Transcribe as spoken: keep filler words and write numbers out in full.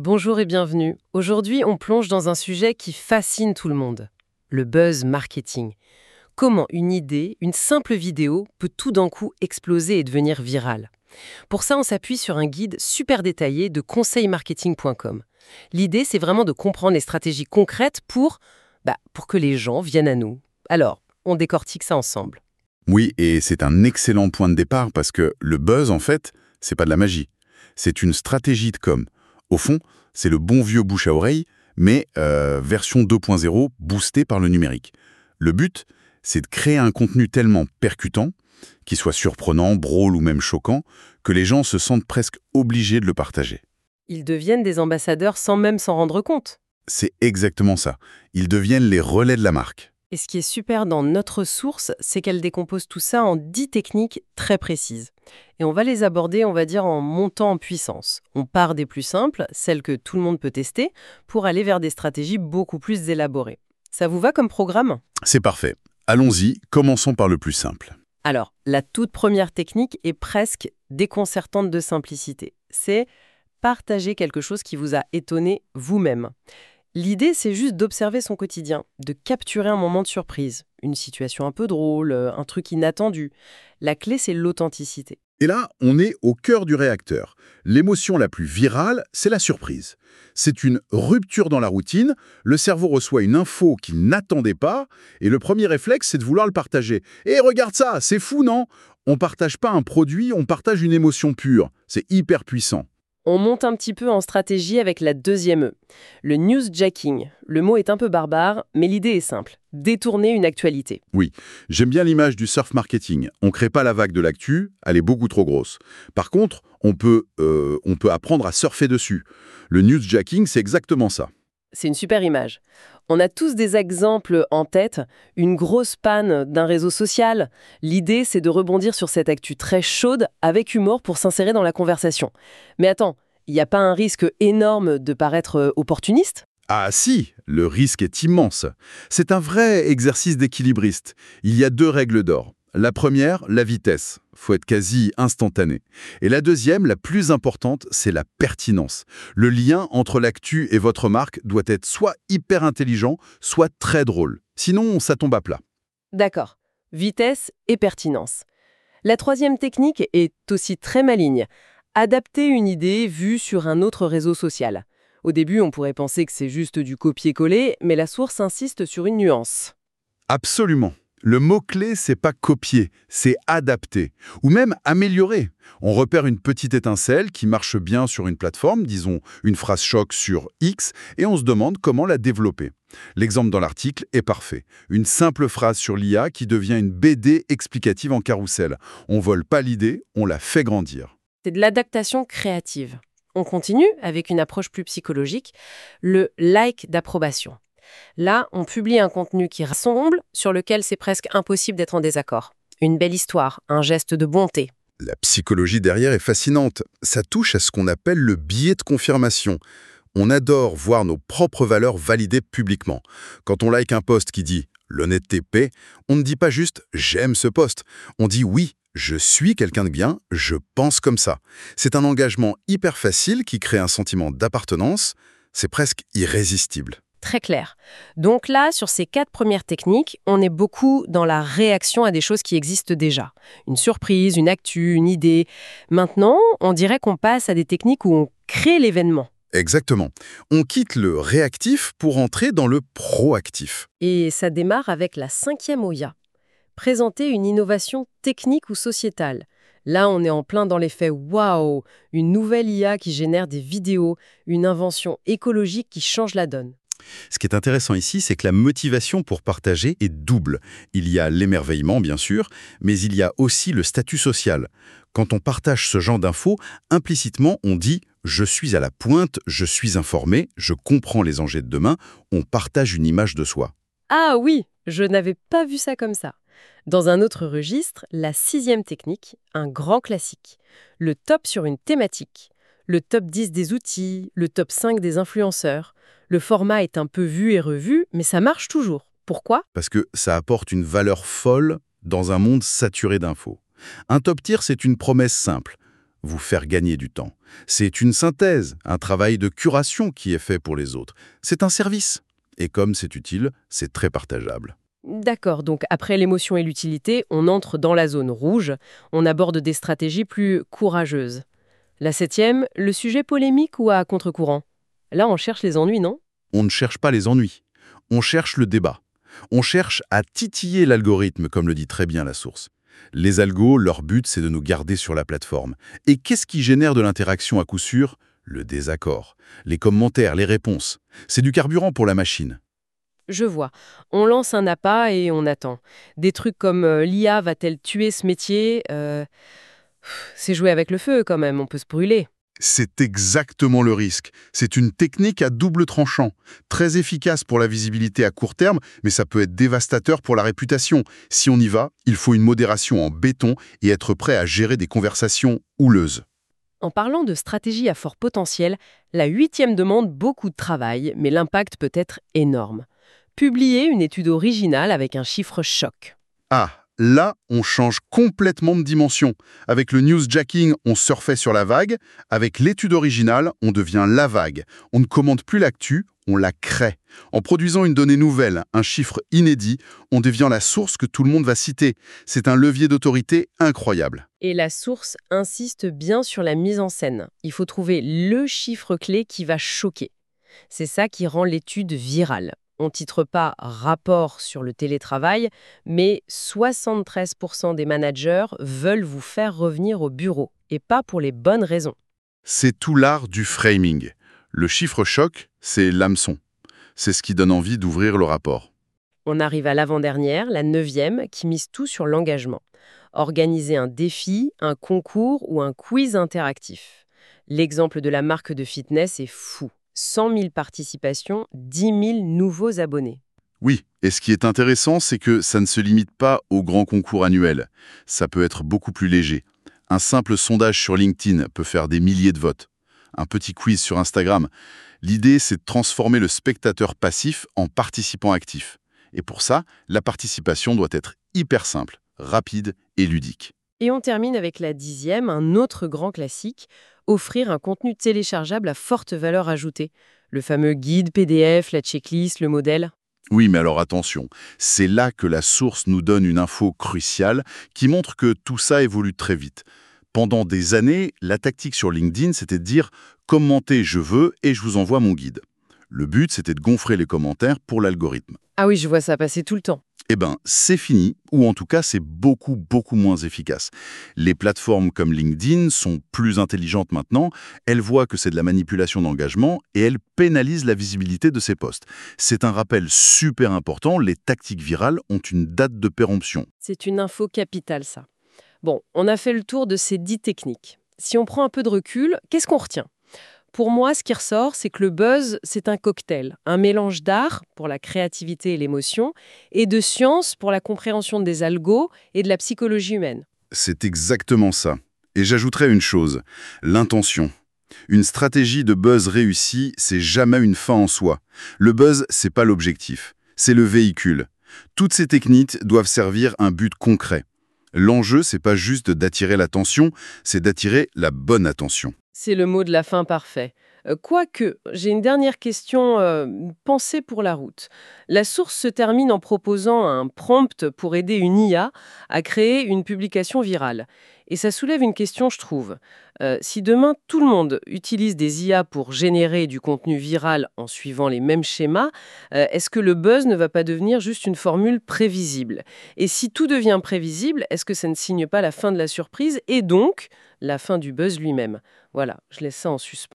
Bonjour et bienvenue. Aujourd'hui, on plonge dans un sujet qui fascine tout le monde, le buzz marketing. Comment une idée, une simple vidéo, peut tout d'un coup exploser et devenir virale. Pour ça, on s'appuie sur un guide super détaillé de conseil marketing point com. L'idée, c'est vraiment de comprendre les stratégies concrètes pour, bah, pour que les gens viennent à nous. Alors, on décortique ça ensemble. Oui, et c'est un excellent point de départ parce que le buzz, en fait, c'est pas de la magie. C'est une stratégie de com. Au fond, c'est le bon vieux bouche à oreille, mais euh, version deux point zéro boostée par le numérique. Le but, c'est de créer un contenu tellement percutant, qu'il soit surprenant, drôle ou même choquant, que les gens se sentent presque obligés de le partager. Ils deviennent des ambassadeurs sans même s'en rendre compte. C'est exactement ça. Ils deviennent les relais de la marque. Et ce qui est super dans notre source, c'est qu'elle décompose tout ça en dix techniques très précises. Et on va les aborder, on va dire, en montant en puissance. On part des plus simples, celles que tout le monde peut tester, pour aller vers des stratégies beaucoup plus élaborées. Ça vous va comme programme ? C'est parfait. Allons-y, commençons par le plus simple. Alors, la toute première technique est presque déconcertante de simplicité. C'est partager quelque chose qui vous a étonné vous-même. L'idée, c'est juste d'observer son quotidien, de capturer un moment de surprise, une situation un peu drôle, un truc inattendu. La clé, c'est l'authenticité. Et là, on est au cœur du réacteur. L'émotion la plus virale, c'est la surprise. C'est une rupture dans la routine, le cerveau reçoit une info qu'il n'attendait pas, et le premier réflexe, c'est de vouloir le partager. Et regarde ça, c'est fou, non ? On partage pas un produit, on partage une émotion pure. C'est hyper puissant. On monte un petit peu en stratégie avec la deuxième E, le newsjacking. Le mot est un peu barbare, mais l'idée est simple, détourner une actualité. Oui, j'aime bien l'image du surf marketing. On ne crée pas la vague de l'actu, elle est beaucoup trop grosse. Par contre, on peut, euh, on peut apprendre à surfer dessus. Le newsjacking, c'est exactement ça. C'est une super image. On a tous des exemples en tête, une grosse panne d'un réseau social. L'idée, c'est de rebondir sur cette actu très chaude avec humour pour s'insérer dans la conversation. Mais attends, il n'y a pas un risque énorme de paraître opportuniste ? Ah si, le risque est immense. C'est un vrai exercice d'équilibriste. Il y a deux règles d'or. La première, la vitesse. Faut être quasi instantané. Et la deuxième, la plus importante, c'est la pertinence. Le lien entre l'actu et votre marque doit être soit hyper intelligent, soit très drôle. Sinon, ça tombe à plat. D'accord. Vitesse et pertinence. La troisième technique est aussi très maligne. Adapter une idée vue sur un autre réseau social. Au début, on pourrait penser que c'est juste du copier-coller, mais la source insiste sur une nuance. Absolument. Le mot-clé, c'est pas copier, c'est adapter, ou même améliorer. On repère une petite étincelle qui marche bien sur une plateforme, disons une phrase choc sur X, et on se demande comment la développer. L'exemple dans l'article est parfait. Une simple phrase sur l'I A qui devient une B D explicative en carrousel. On vole pas l'idée, on la fait grandir. C'est de l'adaptation créative. On continue avec une approche plus psychologique, le like d'approbation. Là, on publie un contenu qui rassemble, sur lequel c'est presque impossible d'être en désaccord. Une belle histoire, un geste de bonté. La psychologie derrière est fascinante. Ça touche à ce qu'on appelle le biais de confirmation. On adore voir nos propres valeurs validées publiquement. Quand on like un post qui dit « l'honnêteté paie », on ne dit pas juste « j'aime ce post ». On dit « oui, je suis quelqu'un de bien, je pense comme ça ». C'est un engagement hyper facile qui crée un sentiment d'appartenance. C'est presque irrésistible. Très clair. Donc là, sur ces quatre premières techniques, on est beaucoup dans la réaction à des choses qui existent déjà. Une surprise, une actu, une idée. Maintenant, on dirait qu'on passe à des techniques où on crée l'événement. Exactement. On quitte le réactif pour entrer dans le proactif. Et ça démarre avec la cinquième O I A. Présenter une innovation technique ou sociétale. Là, on est en plein dans l'effet « waouh », une nouvelle I A qui génère des vidéos, une invention écologique qui change la donne. Ce qui est intéressant ici, c'est que la motivation pour partager est double. Il y a l'émerveillement, bien sûr, mais il y a aussi le statut social. Quand on partage ce genre d'infos, implicitement, on dit « je suis à la pointe, je suis informé, je comprends les enjeux de demain », on partage une image de soi. Ah oui, je n'avais pas vu ça comme ça. Dans un autre registre, la sixième technique, un grand classique. Le top sur une thématique. Le top dix des outils, le top cinq des influenceurs. Le format est un peu vu et revu, mais ça marche toujours. Pourquoi ? Parce que ça apporte une valeur folle dans un monde saturé d'infos. Un top tier, c'est une promesse simple. vous faire gagner du temps. C'est une synthèse, un travail de curation qui est fait pour les autres. C'est un service. Et comme c'est utile, c'est très partageable. D'accord, donc après l'émotion et l'utilité, on entre dans la zone rouge, on aborde des stratégies plus courageuses. La septième, le sujet polémique ou à contre-courant? Là, on cherche les ennuis, non? On ne cherche pas les ennuis. On cherche le débat. On cherche à titiller l'algorithme, comme le dit très bien la source. Les algos, leur but, c'est de nous garder sur la plateforme. Et qu'est-ce qui génère de l'interaction à coup sûr? Le désaccord. Les commentaires, les réponses. C'est du carburant pour la machine. Je vois. On lance un appât et on attend. Des trucs comme euh, l'I A va-t-elle tuer ce métier? Euh, pff, C'est jouer avec le feu quand même, on peut se brûler. C'est exactement le risque. C'est une technique à double tranchant. Très efficace pour la visibilité à court terme, mais ça peut être dévastateur pour la réputation. Si on y va, il faut une modération en béton et être prêt à gérer des conversations houleuses. En parlant de stratégie à fort potentiel, la huitième demande beaucoup de travail, mais l'impact peut être énorme. Publier une étude originale avec un chiffre choc. Ah, là, on change complètement de dimension. Avec le newsjacking, on surfait sur la vague. Avec l'étude originale, on devient la vague. On ne commande plus l'actu, on la crée. En produisant une donnée nouvelle, un chiffre inédit, on devient la source que tout le monde va citer. C'est un levier d'autorité incroyable. Et la source insiste bien sur la mise en scène. Il faut trouver le chiffre clé qui va choquer. C'est ça qui rend l'étude virale. On titre pas rapport sur le télétravail, mais soixante-treize pour cent des managers veulent vous faire revenir au bureau, et pas pour les bonnes raisons. C'est tout l'art du framing. Le chiffre choc, c'est l'hameçon. C'est ce qui donne envie d'ouvrir le rapport. On arrive à l'avant-dernière, la neuvième, qui mise tout sur l'engagement. Organiser un défi, un concours ou un quiz interactif. L'exemple de la marque de fitness est fou. cent mille participations, dix mille nouveaux abonnés. Oui, et ce qui est intéressant, c'est que ça ne se limite pas aux grands concours annuels. Ça peut être beaucoup plus léger. Un simple sondage sur LinkedIn peut faire des milliers de votes. Un petit quiz sur Instagram. L'idée, c'est de transformer le spectateur passif en participant actif. Et pour ça, la participation doit être hyper simple, rapide et ludique. Et on termine avec la dixième, un autre grand classique, offrir un contenu téléchargeable à forte valeur ajoutée. Le fameux guide P D F, la checklist, le modèle. Oui, mais alors attention, c'est là que la source nous donne une info cruciale qui montre que tout ça évolue très vite. Pendant des années, la tactique sur LinkedIn, c'était de dire « commentez, je veux et je vous envoie mon guide ». Le but, c'était de gonfler les commentaires pour l'algorithme. Ah oui, je vois ça passer tout le temps. Eh ben, c'est fini, ou en tout cas, c'est beaucoup, beaucoup moins efficace. Les plateformes comme LinkedIn sont plus intelligentes maintenant, elles voient que c'est de la manipulation d'engagement et elles pénalisent la visibilité de ces posts. C'est un rappel super important, les tactiques virales ont une date de péremption. C'est une info capitale, ça. Bon, on a fait le tour de ces dix techniques. Si on prend un peu de recul, qu'est-ce qu'on retient ? Pour moi, ce qui ressort, c'est que le buzz, c'est un cocktail, un mélange d'art pour la créativité et l'émotion, et de science pour la compréhension des algos et de la psychologie humaine. C'est exactement ça. Et j'ajouterais une chose, l'intention. Une stratégie de buzz réussie, c'est jamais une fin en soi. Le buzz, c'est pas l'objectif, c'est le véhicule. Toutes ces techniques doivent servir un but concret. L'enjeu, c'est pas juste d'attirer l'attention, c'est d'attirer la bonne attention. C'est le mot de la fin parfait. Euh, Quoique, j'ai une dernière question, euh, pensée pour la route. La source se termine en proposant un prompt pour aider une I A à créer une publication virale. Et ça soulève une question, je trouve. Euh, si demain, tout le monde utilise des I A pour générer du contenu viral en suivant les mêmes schémas, euh, est-ce que le buzz ne va pas devenir juste une formule prévisible? Et si tout devient prévisible, est-ce que ça ne signe pas la fin de la surprise et donc la fin du buzz lui-même? Voilà, je laisse ça en suspens.